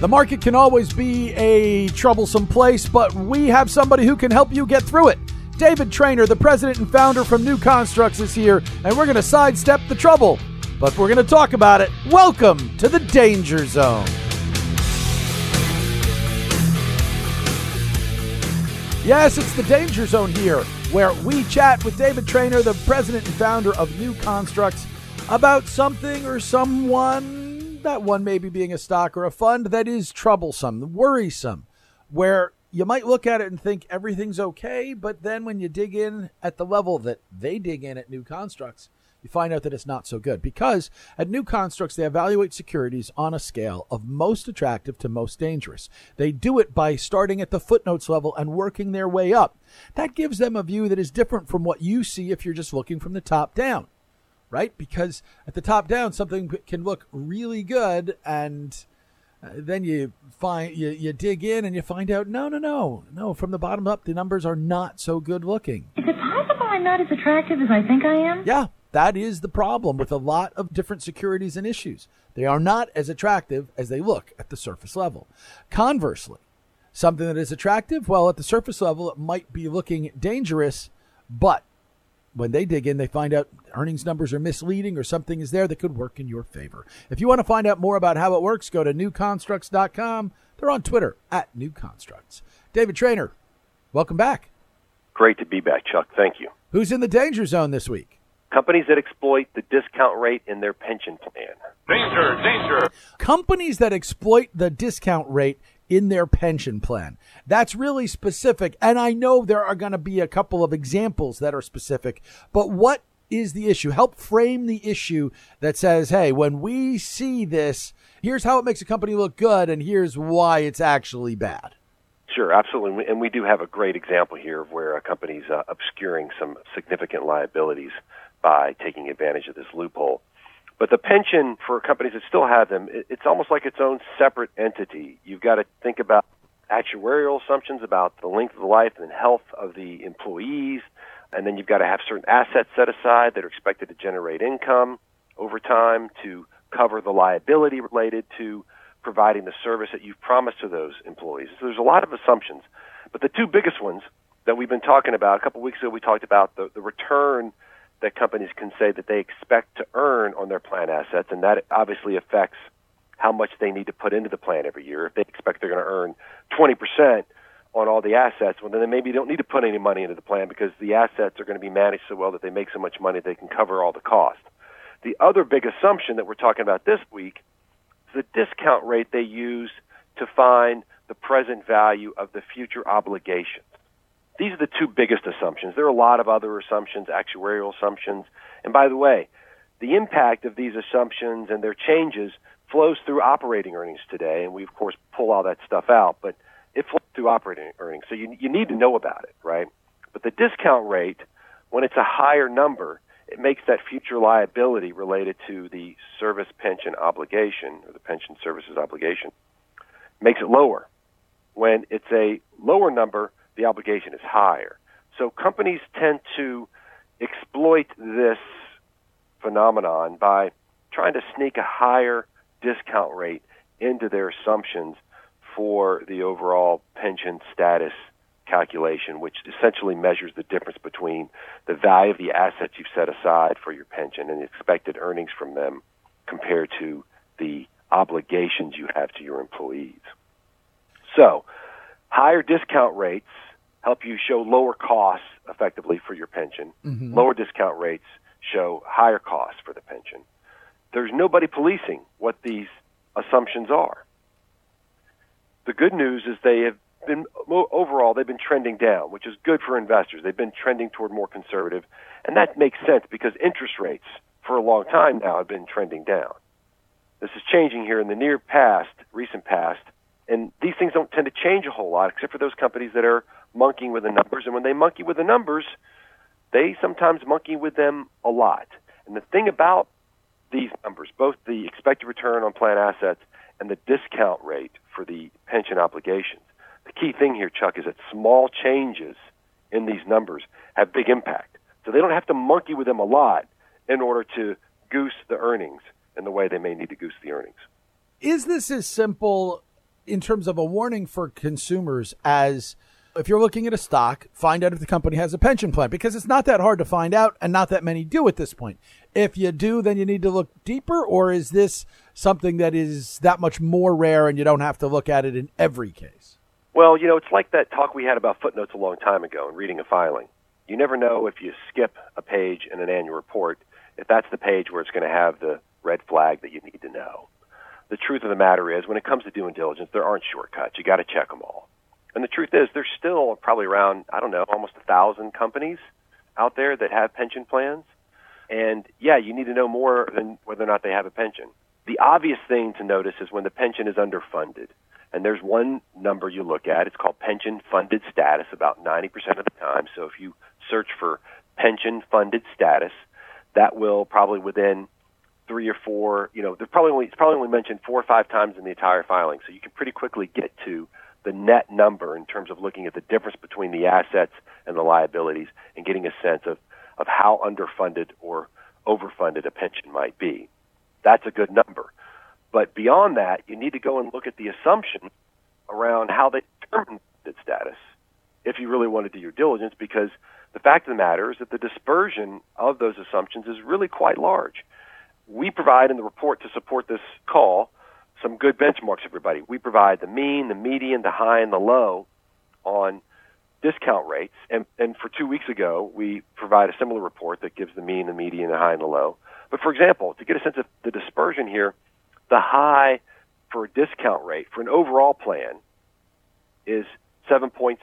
The market can always be a troublesome place, but we have somebody who can help you get through it. David Trainer, the president and founder from New Constructs, is here, and we're going to sidestep the trouble, but we're going to talk about it. Welcome to the Danger Zone. Yes, it's the Danger Zone here, where we chat with David Trainer, the president and founder of New Constructs, about something or someone, that one maybe being a stock or a fund, that is troublesome, worrisome, where you might look at it and think everything's okay, but then when you dig in at the level that they dig in at New Constructs, you find out that it's not so good. Because at New Constructs, they evaluate securities on a scale of most attractive to most dangerous. They do it by starting at the footnotes level and working their way up. That gives them a view that is different from what you see if you're just looking from the top down, right? Because at the top down, something can look really good, and then you find you dig in and you find out, no. From the bottom up, the numbers are not so good looking. Is it possible I'm not as attractive as I think I am? Yeah, that is the problem with a lot of different securities and issues. They are not as attractive as they look at the surface level. Conversely, something that is attractive, well, at the surface level, it might be looking dangerous, but when they dig in, they find out earnings numbers are misleading or something is there that could work in your favor. If you want to find out more about how it works, go to newconstructs.com. They're on Twitter at newconstructs. David Trainer, welcome back. Great to be back, Chuck. Thank you. Who's in the danger zone this week? Companies that exploit the discount rate in their pension plan. Danger. Companies that exploit the discount rate in their pension plan. That's really specific, and I know there are going to be a couple of examples that are specific, but what is the issue? Help frame the issue that says, hey, when we see this, here's how it makes a company look good, and here's why it's actually bad. Sure, absolutely, and we do have a great example here of where a company's obscuring some significant liabilities by taking advantage of this loophole. But the pension, for companies that still have them, it's almost like its own separate entity. You've got to think about actuarial assumptions about the length of the life and health of the employees, and then you've got to have certain assets set aside that are expected to generate income over time to cover the liability related to providing the service that you've promised to those employees. So there's a lot of assumptions. But the two biggest ones that we've been talking about, a couple of weeks ago we talked about the return that companies can say that they expect to earn on their plan assets, and that obviously affects how much they need to put into the plan every year. If they expect they're going to earn 20% on all the assets, well, then they maybe don't need to put any money into the plan because the assets are going to be managed so well that they make so much money they can cover all the cost. The other big assumption that we're talking about this week is the discount rate they use to find the present value of the future obligations. These are the two biggest assumptions. There are a lot of other assumptions, actuarial assumptions. And by the way, the impact of these assumptions and their changes flows through operating earnings today, and we, of course, pull all that stuff out, but it flows through operating earnings. So you need to know about it, right? But the discount rate, when it's a higher number, it makes that future liability related to the service pension obligation or the pension services obligation, makes it lower. When it's a lower number, the obligation is higher. So companies tend to exploit this phenomenon by trying to sneak a higher discount rate into their assumptions for the overall pension status calculation, which essentially measures the difference between the value of the assets you've set aside for your pension and the expected earnings from them compared to the obligations you have to your employees. So, higher discount rates help you show lower costs effectively for your pension. Mm-hmm. Lower discount rates show higher costs for the pension. There's nobody policing what these assumptions are. The good news is they have been, overall, they've been trending down, which is good for investors. They've been trending toward more conservative, and that makes sense because interest rates for a long time now have been trending down. This is changing here in the near past, recent past, and these things don't tend to change a whole lot except for those companies that are monkeying with the numbers, and when they monkey with the numbers, they sometimes monkey with them a lot. And the thing about these numbers, both the expected return on plan assets and the discount rate for the pension obligations, the key thing here, Chuck, is that small changes in these numbers have big impact. So they don't have to monkey with them a lot in order to goose the earnings in the way they may need to goose the earnings. Is this as simple in terms of a warning for consumers as if you're looking at a stock, find out if the company has a pension plan, because it's not that hard to find out and not that many do at this point. If you do, then you need to look deeper, or is this something that is that much more rare and you don't have to look at it in every case? Well, it's like that talk we had about footnotes a long time ago and reading a filing. You never know if you skip a page in an annual report, if that's the page where it's going to have the red flag that you need to know. The truth of the matter is, when it comes to due diligence, there aren't shortcuts. You got to check them all. And the truth is, there's still probably around, almost 1,000 companies out there that have pension plans. And, yeah, you need to know more than whether or not they have a pension. The obvious thing to notice is when the pension is underfunded. And there's one number you look at. It's called pension funded status about 90% of the time. So if you search for pension funded status, that will probably within 3 or 4, it's probably only mentioned 4 or 5 times in the entire filing. So you can pretty quickly get to the net number in terms of looking at the difference between the assets and the liabilities and getting a sense of how underfunded or overfunded a pension might be. That's a good number. But beyond that, you need to go and look at the assumption around how they determine its status if you really want to do your diligence, because the fact of the matter is that the dispersion of those assumptions is really quite large. We provide in the report to support this call some good benchmarks, everybody. We provide the mean, the median, the high, and the low on discount rates. And for 2 weeks ago, we provide a similar report that gives the mean, the median, the high, and the low. But for example, to get a sense of the dispersion here, the high for a discount rate for an overall plan is 7.7%.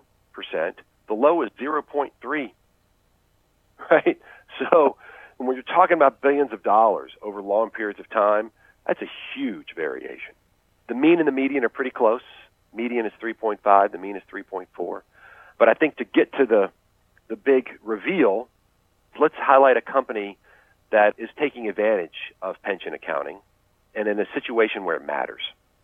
The low is 0.3%, right? So when you're talking about billions of dollars over long periods of time, that's a huge variation. The mean and the median are pretty close. Median is 3.5, the mean is 3.4. But I think to get to the big reveal, let's highlight a company that is taking advantage of pension accounting and in a situation where it matters.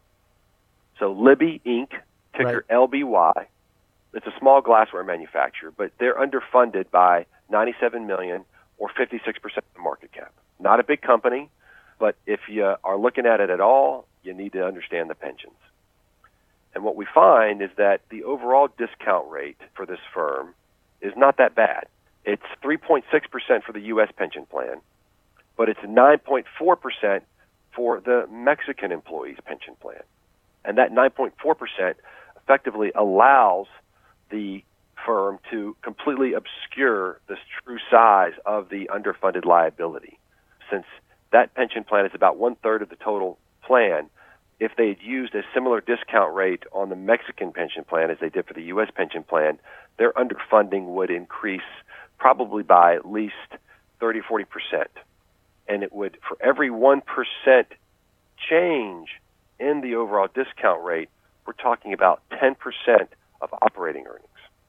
So Libby Inc., ticker LBY, it's a small glassware manufacturer, but they're underfunded by $97 million or 56% of the market cap. Not a big company, but if you are looking at it at all, you need to understand the pensions. And what we find is that the overall discount rate for this firm is not that bad. It's 3.6% for the U.S. pension plan, but it's 9.4% for the Mexican employees' pension plan. And that 9.4% effectively allows the firm to completely obscure the true size of the underfunded liability. Since that pension plan is about 1/3 of the total plan, if they had used a similar discount rate on the Mexican pension plan as they did for the U.S. pension plan, their underfunding would increase probably by at least 30-40%. And it would, for every 1% change in the overall discount rate, we're talking about 10% of operating earnings.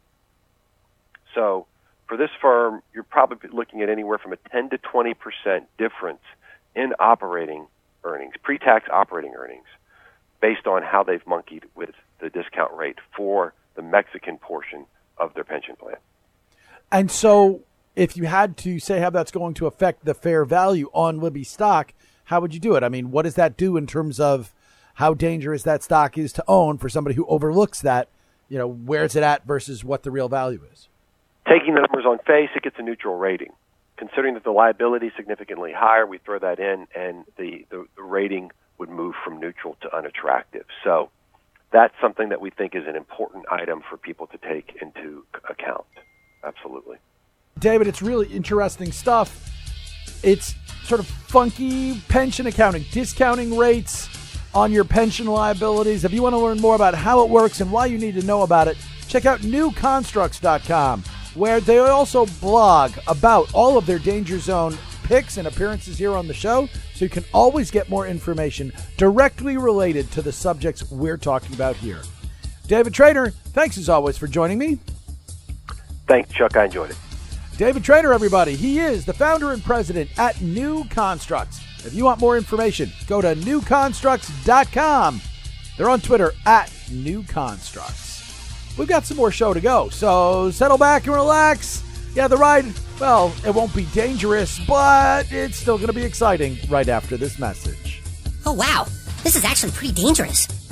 So for this firm, you're probably looking at anywhere from a 10 to 20% difference in operating earnings, pre-tax operating earnings, based on how they've monkeyed with the discount rate for the Mexican portion of their pension plan. And so if you had to say how that's going to affect the fair value on Libby stock, how would you do it? I mean, what does that do in terms of how dangerous that stock is to own for somebody who overlooks that? Where's it at versus what the real value is? Taking the numbers on face, it gets a neutral rating. Considering that the liability is significantly higher, we throw that in, and the rating would move from neutral to unattractive. So that's something that we think is an important item for people to take into account. Absolutely. David, it's really interesting stuff. It's sort of funky pension accounting, discounting rates on your pension liabilities. If you want to learn more about how it works and why you need to know about it, check out newconstructs.com, where they also blog about all of their Danger Zone picks and appearances here on the show, so you can always get more information directly related to the subjects we're talking about here. David Traynor, thanks as always for joining me. Thanks, Chuck. I enjoyed it. David Traynor, everybody. He is the founder and president at New Constructs. If you want more information, go to newconstructs.com. They're on Twitter at New Constructs. We've got some more show to go, so settle back and relax. Yeah, the ride, well, it won't be dangerous, but it's still going to be exciting right after this message. Oh, wow. This is actually pretty dangerous.